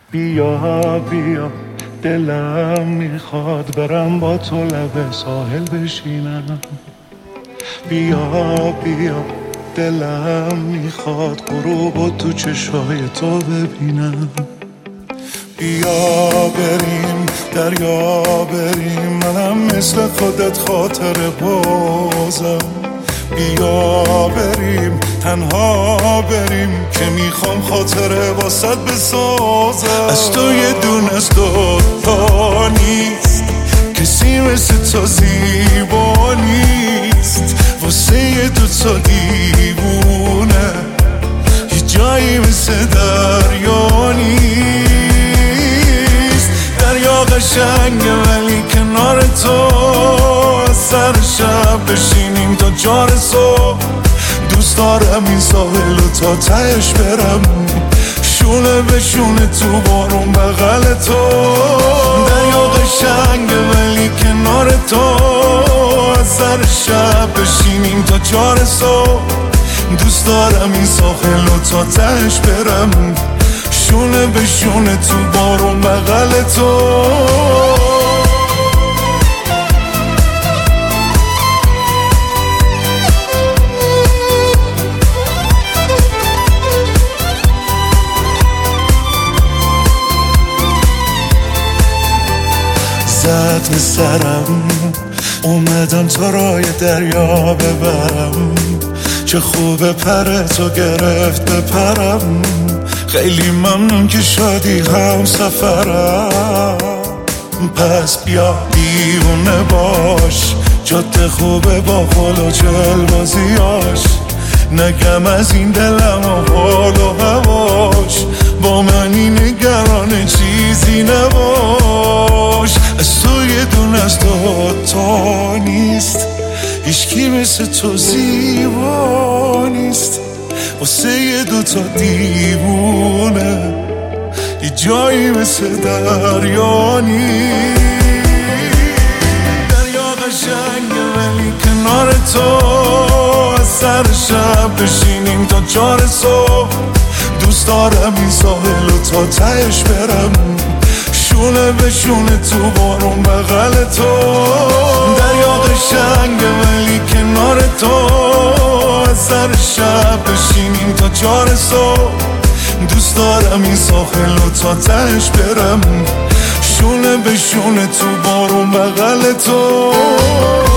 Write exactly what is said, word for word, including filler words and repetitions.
بیا بیا دلم میخواد برم با تو لب ساحل بشینم. بیا بیا دلم میخواد غروب تو چشای تو ببینم. بیا بریم دریا بریم، منم مثل خودت خاطر بازم. بیا بریم تنها بریم که میخوام خاطره واسط بسازم. از تو یه دونه از دوتا نیست، کسی مثل تو زیبا نیست. واسه یه دوتا دیوونه یه جایی مثل دریا نیست. دریا قشنگه ولی کنار تو سر شب بشینیم تا جار صبح. دوست دارم این ساحل و تا تهش برم، شونه به شونه تو بارون بغل تو. دریا قشنگه ولی کنار تو سر شب بشینیم تا جار صبح. دوست دارم این ساحل و تا تهش برم، شونه به شونه تو بارون بغل تو. زد به سرم اومدم تو رای دریا ببرم. چه خوبه پر تو گرفت بپرم. خیلی ممنون که شدی هم سفرم. پس بیا دیوونه باش، جاده خوبه با خل و چل بازیاش. نگم از این دلم و حال و هواش، با منی نگران چیزی نباش. از تو یه دونه از دوتا نیست، هیچکی مثل تو زیبا نیست. واسه یه دوتا دیوونه یه جایی مثل دریا نیست. دریا قشنگه ولی کنار تو سر شب بشینیم تا چار صبح. دوست دارم این ساحل و تا تهش برم، شونه به شونه تو بارون بغل تو. دریا قشنگه ولی کنار تو سر شب بشینیم تا چار صبح. دوست دارم این ساحل و تا تهش برم، شونه به شونه تو بارون بغل تو.